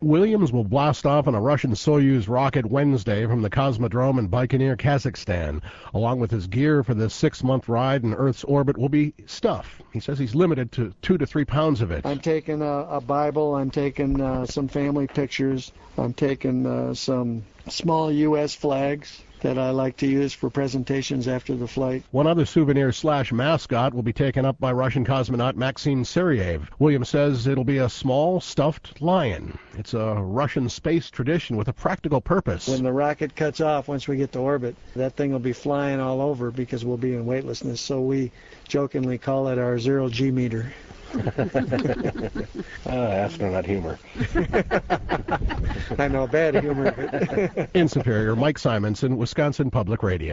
Williams will blast off on a Russian Soyuz rocket Wednesday from the Cosmodrome in Baikonur, Kazakhstan. Along with his gear for the 6-month ride in Earth's orbit will be stuff. He says he's limited to 2 to 3 pounds of it. I'm taking a Bible. I'm taking some family pictures. I'm taking some small U.S. flags that I like to use for presentations after the flight. One other souvenir/mascot will be taken up by Russian cosmonaut Maxim Sergeyev. Williams says it'll be a small stuffed lion. It's a Russian space tradition with a practical purpose. When the rocket cuts off, once we get to orbit, that thing will be flying all over because we'll be in weightlessness. So we jokingly call it our 0G meter. Astronaut humor. I know, bad humor. In Superior, Mike Simonson, Wisconsin Public Radio.